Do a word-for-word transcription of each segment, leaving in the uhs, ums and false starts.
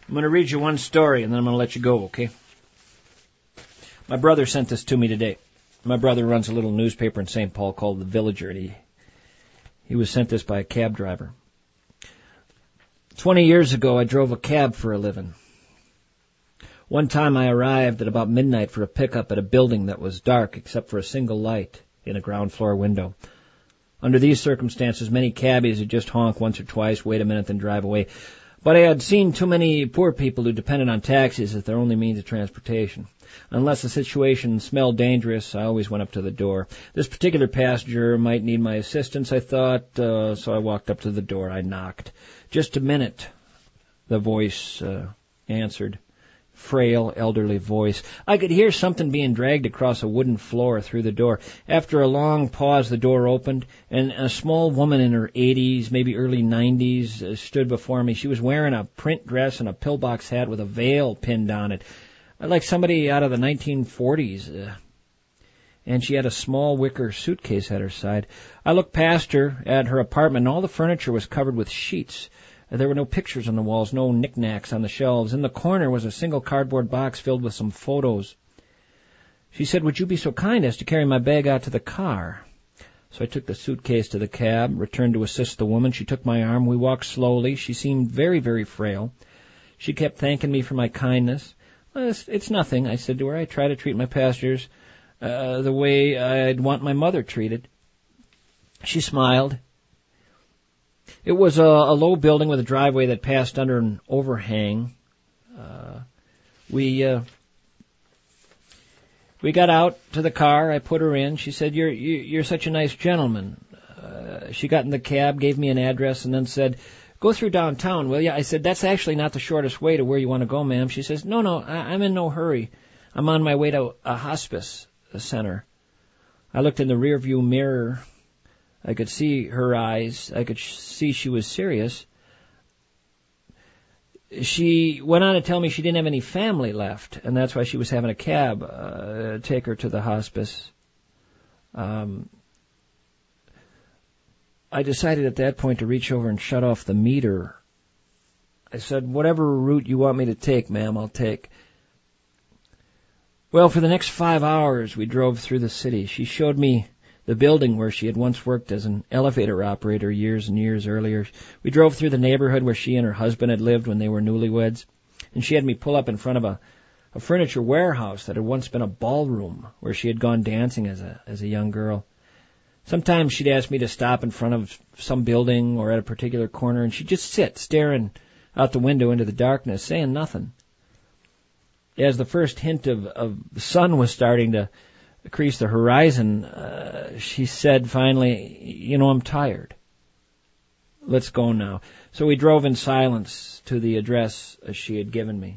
I'm going to read you one story, and then I'm going to let you go, okay? My brother sent this to me today. My brother runs a little newspaper in Saint Paul called The Villager, and he, he was sent this by a cab driver. Twenty years ago, I drove a cab for a living. One time I arrived at about midnight for a pickup at a building that was dark except for a single light in a ground floor window. Under these circumstances, many cabbies would just honk once or twice, wait a minute, then drive away. But I had seen too many poor people who depended on taxis as their only means of transportation. Unless the situation smelled dangerous, I always went up to the door. This particular passenger might need my assistance, I thought, uh, so I walked up to the door. I knocked. Just a minute, the voice uh, answered. Frail, elderly voice. I could hear something being dragged across a wooden floor through the door. After a long pause, the door opened, and a small woman in her eighties, maybe early nineties, uh, stood before me. She was wearing a print dress and a pillbox hat with a veil pinned on it, like somebody out of the nineteen forties. Uh, and she had a small wicker suitcase at her side. I looked past her at her apartment, and all the furniture was covered with sheets. There were no pictures on the walls, no knickknacks on the shelves. In the corner was a single cardboard box filled with some photos. She said, "Would you be so kind as to carry my bag out to the car?" So I took the suitcase to the cab, returned to assist the woman. She took my arm. We walked slowly. She seemed very, very frail. She kept thanking me for my kindness. Well, it's, it's nothing, I said to her. I try to treat my passengers uh, the way I'd want my mother treated. She smiled. It was a, a low building with a driveway that passed under an overhang. Uh, we uh, we got out to the car. I put her in. She said, "You're you, you're such a nice gentleman." Uh, she got in the cab, gave me an address, and then said, "Go through downtown, will you?" I said, "That's actually not the shortest way to where you want to go, ma'am." She says, "No, no, I, I'm in no hurry. I'm on my way to a hospice center." I looked in the rearview mirror. I could see her eyes. I could sh- see she was serious. She went on to tell me she didn't have any family left, and that's why she was having a cab uh, take her to the hospice. Um, I decided at that point to reach over and shut off the meter. I said, "Whatever route you want me to take, ma'am, I'll take." Well, for the next five hours, we drove through the city. She showed me the building where she had once worked as an elevator operator years and years earlier. We drove through the neighborhood where she and her husband had lived when they were newlyweds, and she had me pull up in front of a, a furniture warehouse that had once been a ballroom where she had gone dancing as a as a young girl. Sometimes she'd ask me to stop in front of some building or at a particular corner, and she'd just sit staring out the window into the darkness, saying nothing. As the first hint of, of the sun was starting to crease the horizon, uh, she said finally, "You know, I'm tired. Let's go now." So we drove in silence to the address she had given me.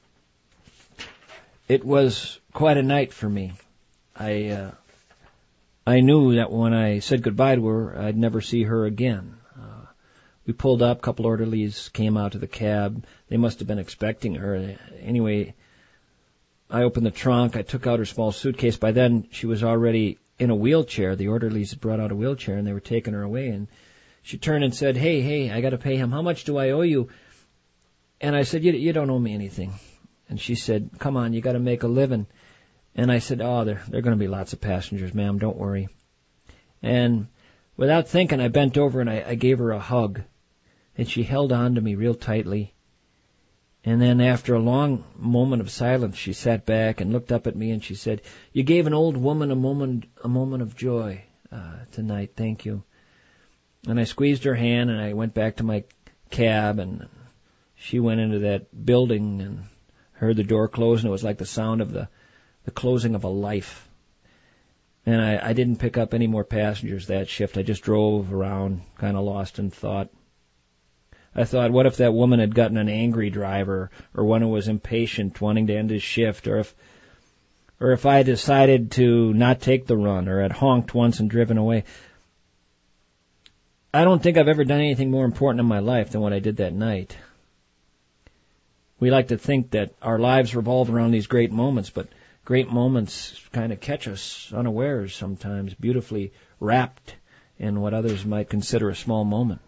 It was quite a night for me. I uh, I knew that when I said goodbye to her, I'd never see her again. Uh, we pulled up, a couple orderlies came out to the cab. They must have been expecting her. Anyway, I opened the trunk. I took out her small suitcase. By then, she was already in a wheelchair. The orderlies had brought out a wheelchair, and they were taking her away. And she turned and said, "Hey, hey, I got to pay him. How much do I owe you?" And I said, you, you don't owe me anything." And she said, "Come on, you got to make a living." And I said, "Oh, there, there are going to be lots of passengers, ma'am. Don't worry." And without thinking, I bent over and I, I gave her a hug. And she held on to me real tightly. And then after a long moment of silence, she sat back and looked up at me and she said, "You gave an old woman a moment, a moment of joy uh, tonight. Thank you." And I squeezed her hand and I went back to my cab, and she went into that building and heard the door close, and it was like the sound of the, the closing of a life. And I, I didn't pick up any more passengers that shift. I just drove around, kind of lost in thought. I thought, what if that woman had gotten an angry driver, or one who was impatient, wanting to end his shift, or if or if I decided to not take the run, or had honked once and driven away. I don't think I've ever done anything more important in my life than what I did that night. We like to think that our lives revolve around these great moments, but great moments kind of catch us unawares sometimes, beautifully wrapped in what others might consider a small moment.